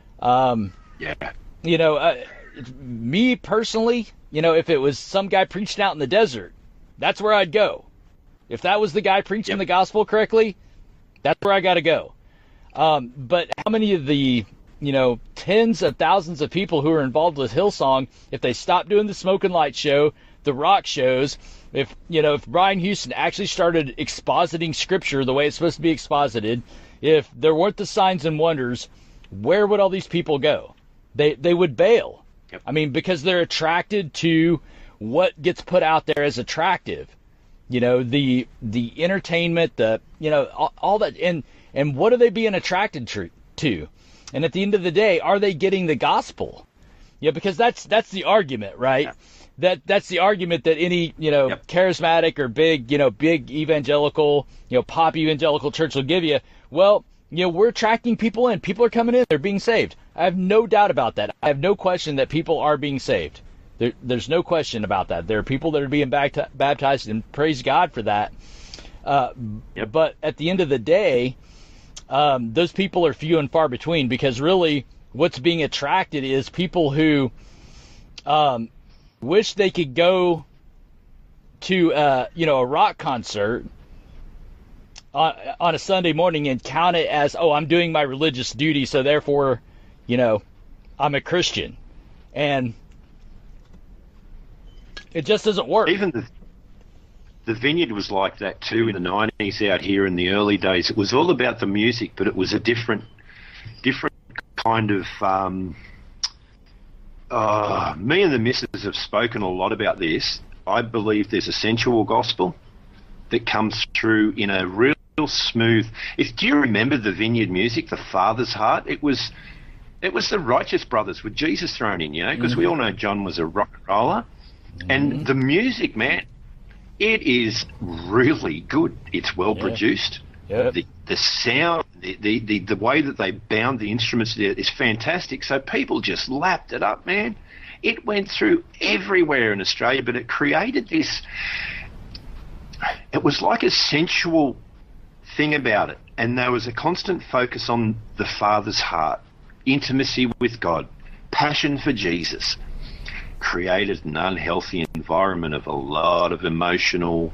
A: Me personally, if it was some guy preaching out in the desert, that's where I'd go. If that was the guy preaching the gospel correctly, that's where I got to go. But how many of the, tens of thousands of people who are involved with Hillsong, if they stopped doing the Smoke and Light show, the rock shows, if Brian Houston actually started expositing Scripture the way it's supposed to be exposited, if there weren't the signs and wonders, where would all these people go? They would bail.
B: Yep.
A: I mean, because they're attracted to what gets put out there as attractive. The entertainment, all that, and what are they being attracted to? And at the end of the day, are they getting the gospel? Yeah, because that's the argument, right? Yeah. That's the argument that any,
B: Yep.
A: charismatic or big evangelical, pop evangelical church will give you. Well, we're attracting people in. People are coming in. They're being saved. I have no doubt about that. I have no question that people are being saved. There's no question about that. There are people that are being baptized, and praise God for that.
B: Yep.
A: But at the end of the day, those people are few and far between, because really what's being attracted is people who wish they could go to a rock concert on a Sunday morning and count it as, oh, I'm doing my religious duty, so therefore, I'm a Christian. And it just doesn't work.
B: Even the Vineyard was like that too in the 90s out here in the early days. It was all about the music, but it was a different kind of... me and the missus have spoken a lot about this. I believe there's a sensual gospel that comes through in a real smooth... Do you remember the Vineyard music, the Father's Heart? It was the Righteous Brothers with Jesus thrown in, because we all know John was a rock and roller. And the music, man, it is really good. It's well produced.
A: Yep.
B: The sound, the way that they bound the instruments there is fantastic. So people just lapped it up, man. It went through everywhere in Australia, but it created this... It was like a sensual thing about it. And there was a constant focus on the Father's heart, intimacy with God, passion for Jesus. Created an unhealthy environment of a lot of emotional,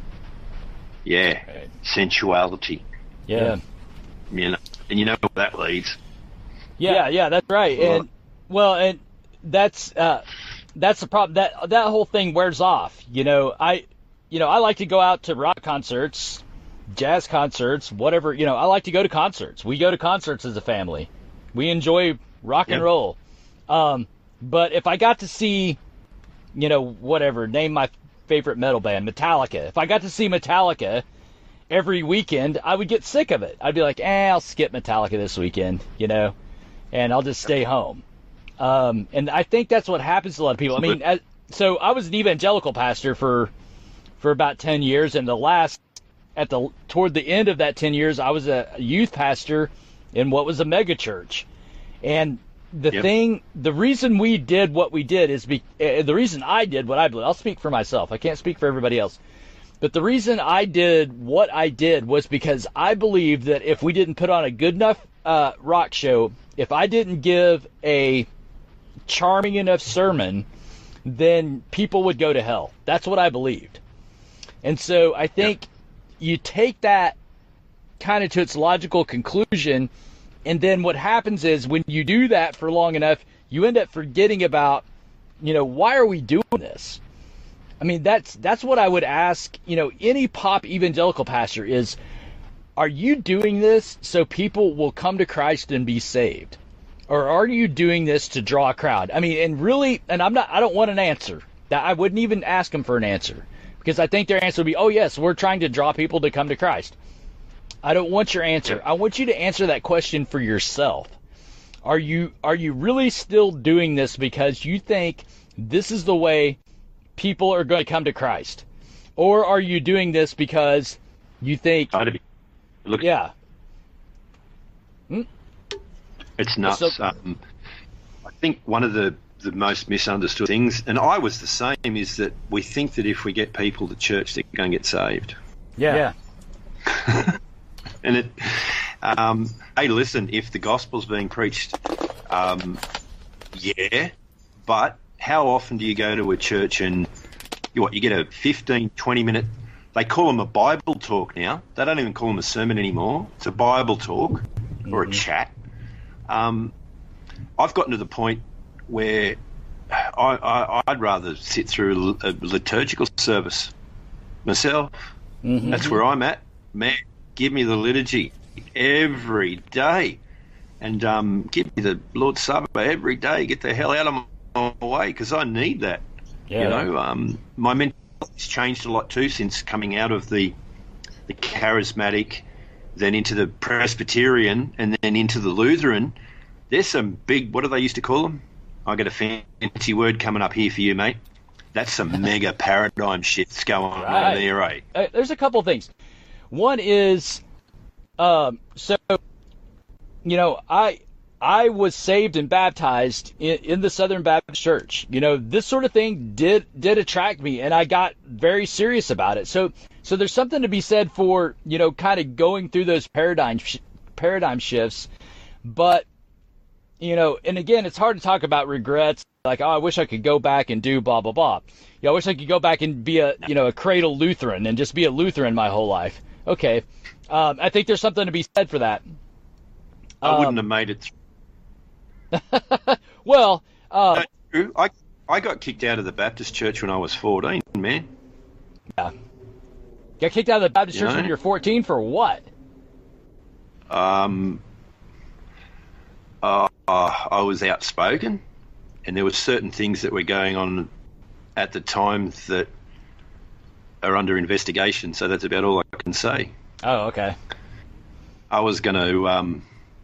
B: sensuality.
A: Yeah.
B: And you know where that leads.
A: Yeah, that's right. And that's the problem. That whole thing wears off. I like to go out to rock concerts, jazz concerts, whatever. I like to go to concerts. We go to concerts as a family. We enjoy rock and roll. But if I got to see, whatever, name my favorite metal band, Metallica. If I got to see Metallica every weekend, I would get sick of it. I'd be like, I'll skip Metallica this weekend, and I'll just stay home. And I think that's what happens to a lot of people. I mean, so I was an evangelical pastor for about 10 years, and toward the end of that 10 years, I was a youth pastor in what was a mega church. And the reason we did what we did is the reason I did what I did. I'll speak for myself. I can't speak for everybody else. But the reason I did what I did was because I believed that if we didn't put on a good enough rock show, if I didn't give a charming enough sermon, then people would go to hell. That's what I believed. And so I think you take that kind of to its logical conclusion, and then what happens is when you do that for long enough, you end up forgetting about, why are we doing this? I mean, that's what I would ask, any pop evangelical pastor is, are you doing this so people will come to Christ and be saved? Or are you doing this to draw a crowd? I mean, and I don't want an answer. I wouldn't even ask them for an answer, because I think their answer would be, oh yes, we're trying to draw people to come to Christ. I don't want your answer. I want you to answer that question for yourself. Are you really still doing this because you think this is the way people are going to come to Christ? Or are you doing this because you think... Yeah.
B: It's nuts. I think one of the most misunderstood things, and I was the same, is that we think that if we get people to church, they're going to get saved.
A: Yeah.
B: And hey, listen, if the gospel's being preached, but how often do you go to a church and you get a 15, 20-minute, they call them a Bible talk now. They don't even call them a sermon anymore. It's a Bible talk. or a chat. I've gotten to the point where I'd rather sit through a liturgical service myself. That's where I'm at. Man, give me the liturgy every day, and give me the Lord's Supper every day. Get the hell out of my way, because I need that.
A: Yeah.
B: You know, my mentality's changed a lot too since coming out of the charismatic, then into the Presbyterian, and then into the Lutheran. There's some big, what do they used to call them? I got a fancy word coming up here for you, mate. That's some mega paradigm shifts going on there, right?
A: There's a couple of things. One is, so, you know, I was saved and baptized in the Southern Baptist Church. You know, this sort of thing did attract me, and I got very serious about it. So there's something to be said for, you know, kind of going through those paradigm shifts. But, you know, and again, it's hard to talk about regrets. Like, oh, I wish I could go back and do blah, blah, blah. You know, I wish I could go back and be a cradle Lutheran and just be a Lutheran my whole life. Okay. I think there's something to be said for that.
B: I wouldn't have made it through.
A: Well,
B: I got kicked out of the Baptist church when I was 14, man.
A: Yeah. Got kicked out of the Baptist church when you were 14 for what?
B: I was outspoken, and there were certain things that were going on at the time that are under investigation, so that's about all I can say.
A: Oh, okay.
B: I was going to...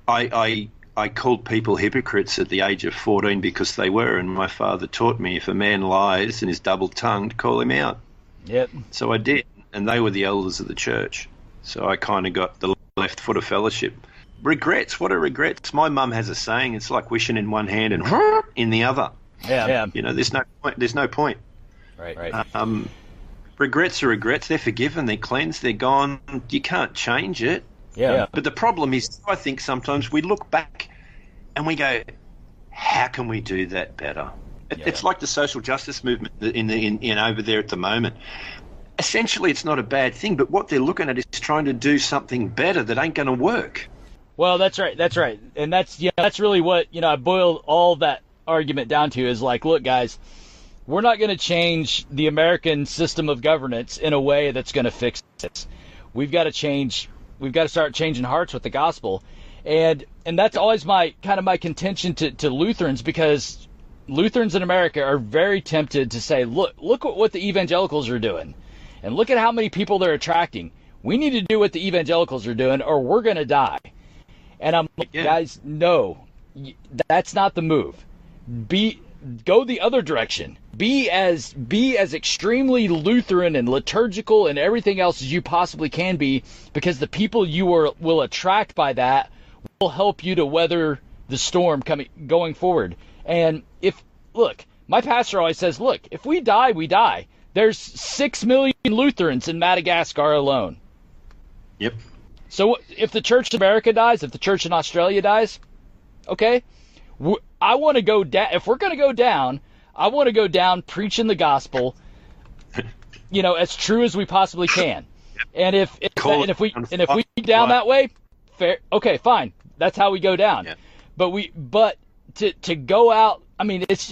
B: I called people hypocrites at the age of 14 because they were, and my father taught me if a man lies and is double-tongued, call him out.
A: Yep.
B: So I did, and they were the elders of the church. So I kind of got the left foot of fellowship. Regrets? What are regrets? My mum has a saying, it's like wishing in one hand and in the other.
A: Yeah.
B: You know, there's no point.
A: Right.
B: Regrets are regrets. They're forgiven. They're cleansed. They're gone. You can't change it.
A: Yeah.
B: But the problem is, I think sometimes we look back and we go, how can we do that better? It's like the social justice movement in over there at the moment. Essentially, it's not a bad thing, but what they're looking at is trying to do something better that ain't going to work.
A: Well, that's right. And that's really what, I boiled all that argument down to is like, look, guys, we're not going to change the American system of governance in a way that's going to fix this. We've got to start changing hearts with the gospel. And that's always my contention to Lutherans, because Lutherans in America are very tempted to say, look at what the evangelicals are doing, and look at how many people they're attracting. We need to do what the evangelicals are doing, or we're going to die. And I'm like, guys, no, that's not the move. Go the other direction. Be as extremely Lutheran and liturgical and everything else as you possibly can be, because the people you will attract by that will help you to weather the storm going forward. And my pastor always says, look, if we die, we die. There's 6 million Lutherans in Madagascar alone.
B: Yep.
A: So if the church in America dies, if the church in Australia dies, okay, I want to go down. If we're going to go down, I want to go down preaching the gospel, as true as we possibly can. And if we down that way, fair, okay, fine. That's how we go down. Yeah. But to go out, I mean, it's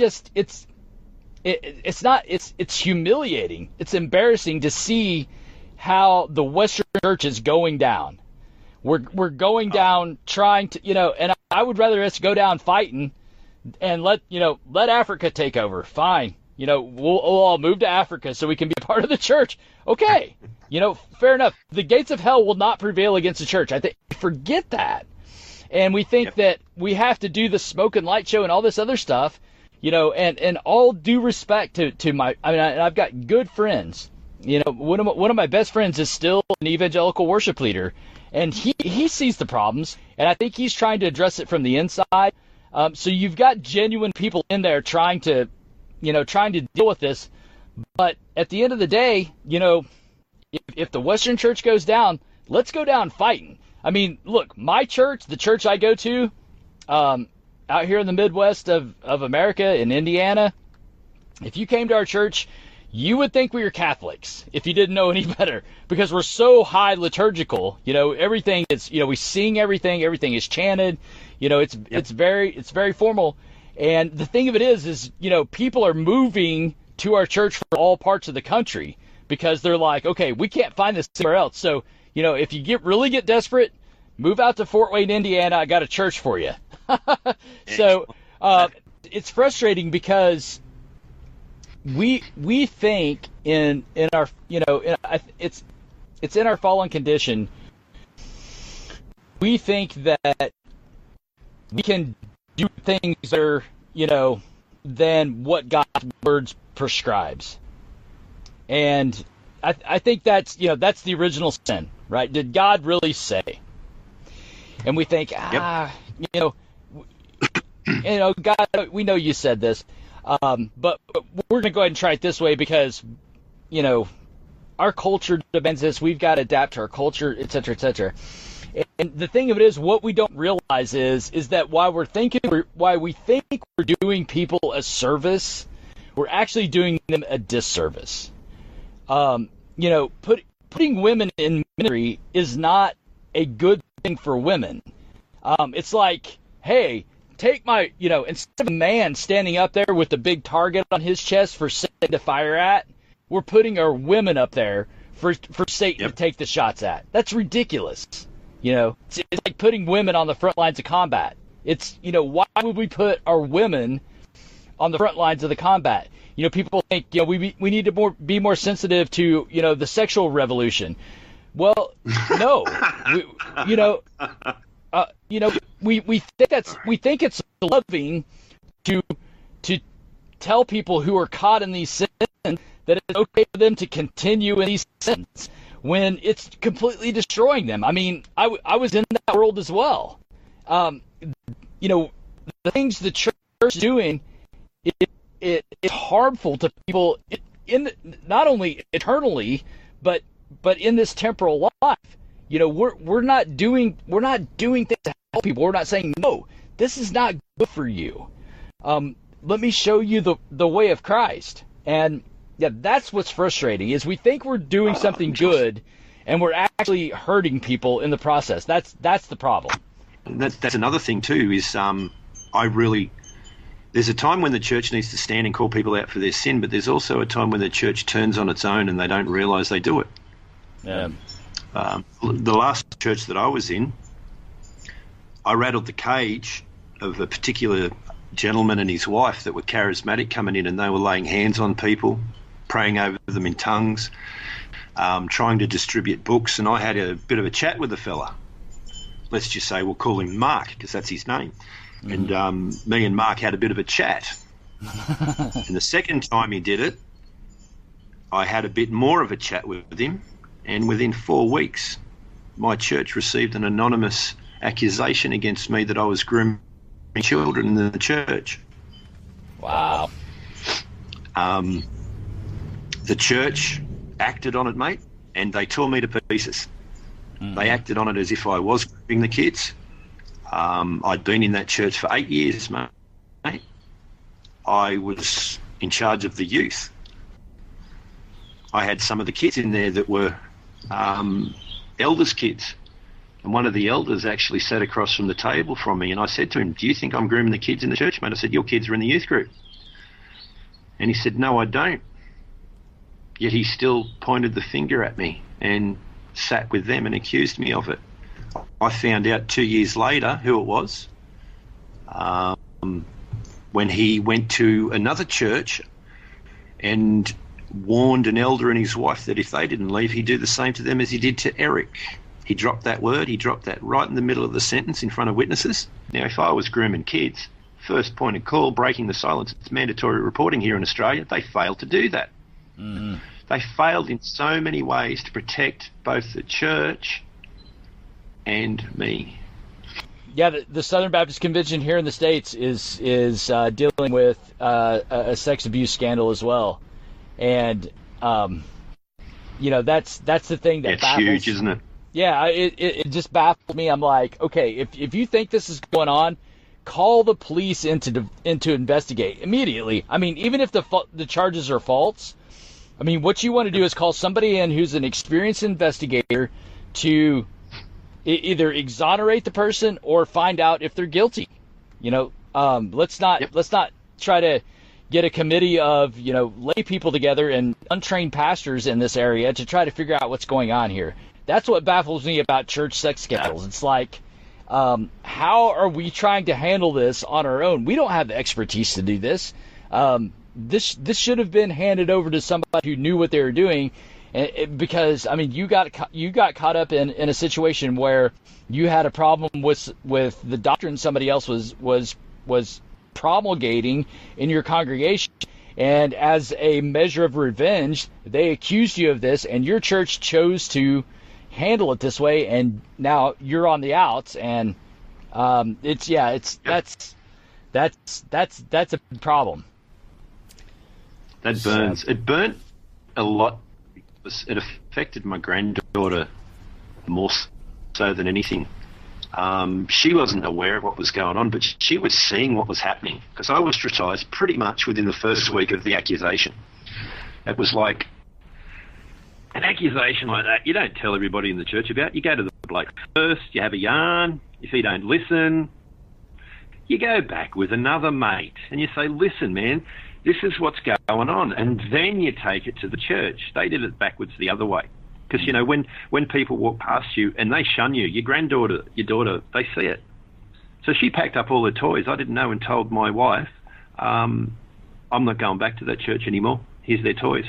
A: humiliating. It's embarrassing to see how the Western church is going down. We're going down trying to, and I would rather us go down fighting and let Africa take over. Fine. We'll all move to Africa so we can be a part of the church. Okay. Fair enough. The gates of hell will not prevail against the church. I think forget that. And we think that we have to do the smoke and light show and all this other stuff, and all due respect I've got good friends. One of my best friends is still an evangelical worship leader, and he sees the problems, and I think he's trying to address it from the inside. So you've got genuine people in there trying to deal with this. But at the end of the day, if the Western church goes down, let's go down fighting. I mean, look, my church, the church I go to, out here in the Midwest of America, in Indiana, if you came to our church, you would think we were Catholics if you didn't know any better, because we're so high liturgical. Everything is, we sing everything is chanted. It's very formal. And the thing of it is, people are moving to our church from all parts of the country because they're like, okay, we can't find this anywhere else. So, if you really get desperate, move out to Fort Wayne, Indiana. I got a church for you. So it's frustrating because we think in our it's in our fallen condition. We think that we can do things better, than what God's words prescribes. And I think that's that's the original sin, right? Did God really say? And we think, God, we know you said this, but we're going to go ahead and try it this way because, our culture demands this. We've got to adapt to our culture, et cetera, et cetera. And the thing of it is, what we don't realize is that while we think we're doing people a service, we're actually doing them a disservice. Putting women in ministry is not a good thing for women. It's like, hey, take my, instead of a man standing up there with a big target on his chest for Satan to fire at, we're putting our women up there for Satan to take the shots at. That's ridiculous. It's like putting women on the front lines of combat. It's, why would we put our women on the front lines of the combat? People think, we need to be more sensitive to, the sexual revolution. Well, no, we think it's loving to tell people who are caught in these sins that it's okay for them to continue in these sins when it's completely destroying them. I mean, I was in that world as well. The things the church is doing, it's harmful to people in not only eternally, but in this temporal life. We're not doing things to help people. We're not saying, no, this is not good for you. Let me show you the way of Christ. And that's what's frustrating, is we think we're doing something good and we're actually hurting people in the process. That's the problem.
B: That's another thing too, is there's a time when the church needs to stand and call people out for their sin, but there's also a time when the church turns on its own and they don't realize they do it.
A: Yeah.
B: The last church that I was in, I rattled the cage of a particular gentleman and his wife that were charismatic coming in, and they were laying hands on people, praying over them in tongues, trying to distribute books, and I had a bit of a chat with the fella. Let's just say we'll call him Mark, because that's his name. Mm-hmm. And me and Mark had a bit of a chat. And the second time he did it, I had a bit more of a chat with him, and within 4 weeks, my church received an anonymous accusation against me that I was grooming children in the church.
A: Wow.
B: The church acted on it, mate, and they tore me to pieces. Mm-hmm. They acted on it as if I was grooming the kids. I'd been in that church for 8 years, mate. I was in charge of the youth. I had some of the kids in there that were elders' kids. And one of the elders actually sat across from the table from me, and I said to him, "Do you think I'm grooming the kids in the church, mate?" I said, "Your kids are in the youth group." And he said, "No, I don't." Yet he still pointed the finger at me and sat with them and accused me of it. I found out 2 years later who it was, when he went to another church and warned an elder and his wife that if they didn't leave, he'd do the same to them as he did to Eric. He dropped that word, he dropped that right in the middle of the sentence in front of witnesses. Now, if I was grooming kids, first point of call, breaking the silence, it's mandatory reporting here in Australia. They failed to do that. Mm-hmm. They failed in so many ways to protect both the church and me.
A: Yeah, the Southern Baptist Convention here in the States is dealing with a sex abuse scandal as well. And, that's the thing that baffles.
B: It's huge, isn't it?
A: Yeah, it just baffled me. I'm like, okay, if you think this is going on, call the police in to investigate immediately. I mean, even if the charges are false, I mean, what you want to do is call somebody in who's an experienced investigator to either exonerate the person or find out if they're guilty. Let's not try to get a committee of, lay people together and untrained pastors in this area to try to figure out what's going on here. That's what baffles me about church sex scandals. It's like, how are we trying to handle this on our own? We don't have the expertise to do this. This should have been handed over to somebody who knew what they were doing, because I mean, you got caught up in a situation where you had a problem with the doctrine somebody else was promulgating in your congregation, and as a measure of revenge, they accused you of this, and your church chose to handle it this way, and now you're on the outs, and that's a problem.
B: That burns. It burnt a lot. It affected my granddaughter more so than anything. She wasn't aware of what was going on, but she was seeing what was happening, because I was ostracized pretty much within the first week of the accusation. It was like an accusation like that you don't tell everybody in the church about. You go to the bloke first, you have a yarn. If he don't listen, you go back with another mate and you say, listen, man, this is what's going on. And then you take it to the church. They did it backwards the other way. Because, when people walk past you and they shun you, your granddaughter, your daughter, they see it. So she packed up all her toys. I didn't know, and told my wife, I'm not going back to that church anymore. Here's their toys.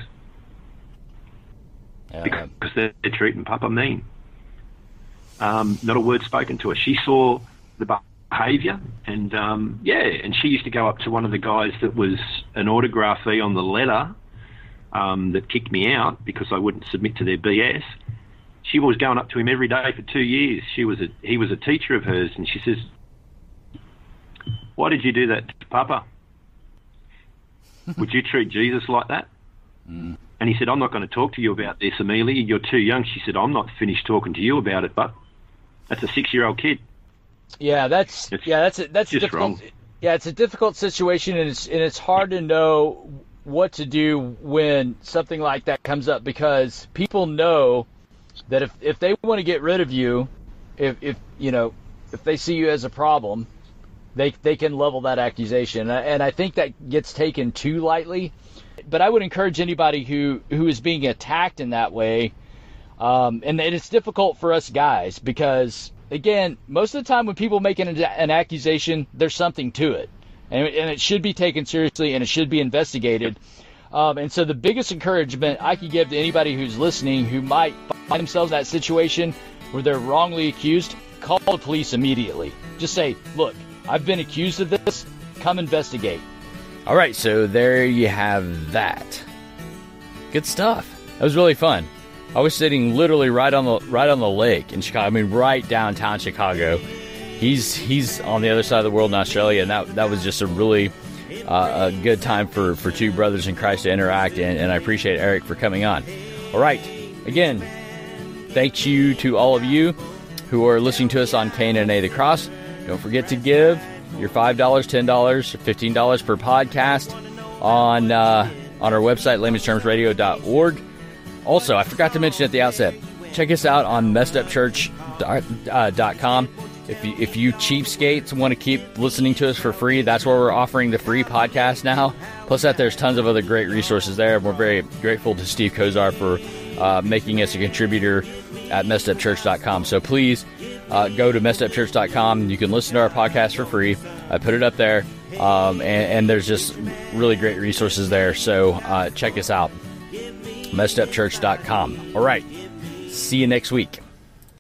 B: Because they're treating Papa mean. Not a word spoken to her. She saw the behaviour, and and she used to go up to one of the guys that was an autographee on the letter that kicked me out because I wouldn't submit to their BS. She was going up to him every day for 2 years. He was a teacher of hers, and she says, "Why did you do that to Papa? Would you treat Jesus like that?" And he said, "I'm not going to talk to you about this, Amelia. You're too young." She said, "I'm not finished talking to you about it, but that's a 6-year-old kid."
A: Yeah, that's difficult. Wrong. Yeah, it's a difficult situation, and it's hard to know what to do when something like that comes up, because people know that if they want to get rid of you, if they see you as a problem, they can level that accusation, and I think that gets taken too lightly. But I would encourage anybody who is being attacked in that way, and it's difficult for us guys, because again, most of the time when people make an accusation, there's something to it, and it should be taken seriously, and it should be investigated. And so the biggest encouragement I could give to anybody who's listening who might find themselves in that situation where they're wrongly accused, call the police immediately. Just say, look, I've been accused of this. Come investigate. All right, so there you have that. Good stuff. That was really fun. I was sitting literally right on the lake in Chicago. I mean, right downtown Chicago. He's on the other side of the world in Australia, and that was just a really a good time for two brothers in Christ to interact, and I appreciate Eric for coming on. All right, again, thank you to all of you who are listening to us on KNA The Cross. Don't forget to give your $5, $10, $15 per podcast on our website, laymanstermsradio.org. Also, I forgot to mention at the outset, check us out on messedupchurch.com. If you cheapskates want to keep listening to us for free, that's where we're offering the free podcast now. Plus that there's tons of other great resources there. We're very grateful to Steve Kozar for making us a contributor at messedupchurch.com. So please go to messedupchurch.com. You can listen to our podcast for free. I put it up there, and there's just really great resources there. So check us out, messedupchurch.com. All right. See you next week.